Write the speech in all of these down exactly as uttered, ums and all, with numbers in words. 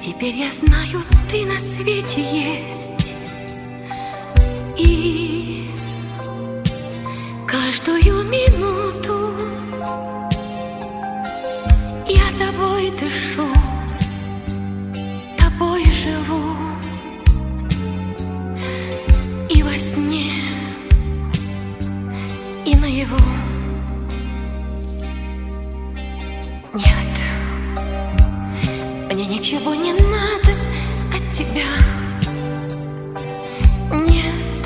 Теперь я знаю, ты на свете есть, и каждую минуту я тобой дышу, тобой живу, и во сне, и наяву. Нет, мне ничего не надо от тебя. Нет,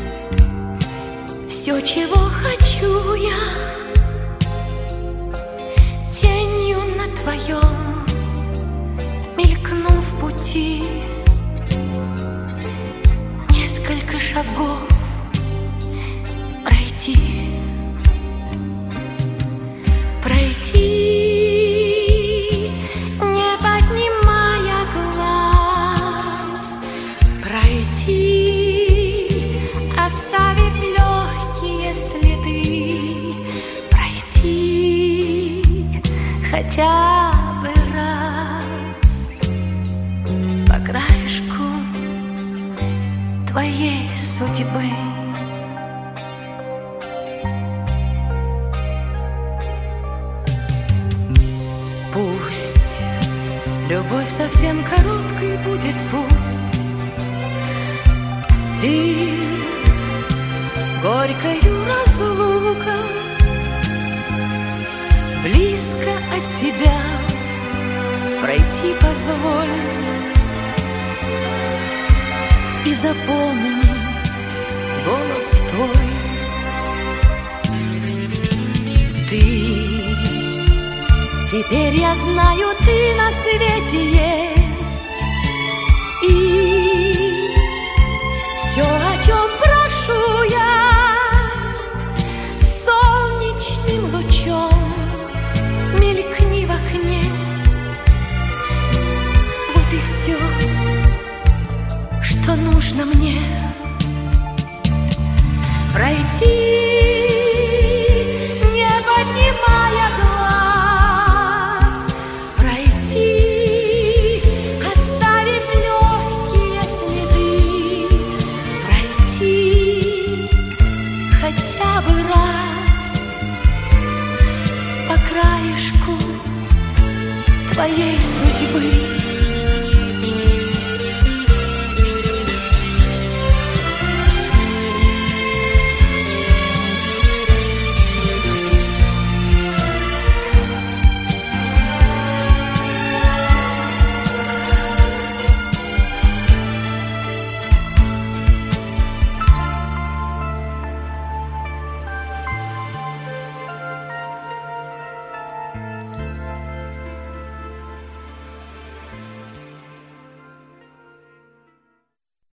все, чего хочу я, тенью на твоем мелькну в пути. Несколько шагов пройти, пройти, не поднимая глаз, пройти, оставив легкие следы, пройти хотя бы раз по краешку твоей судьбы. Пусть любовь совсем короткой будет, пусть и горькою разлука, близко от тебя пройти позволь и запомнить голос твой. Ты, теперь я знаю, ты на свете есть, и все, о чем прошу я, солнечным лучом мелькни в окне. Вот и все, что нужно мне. Пройти, не поднимая глаз, пройти, оставив легкие следы, пройти хотя бы раз по краешку твоей судьбы.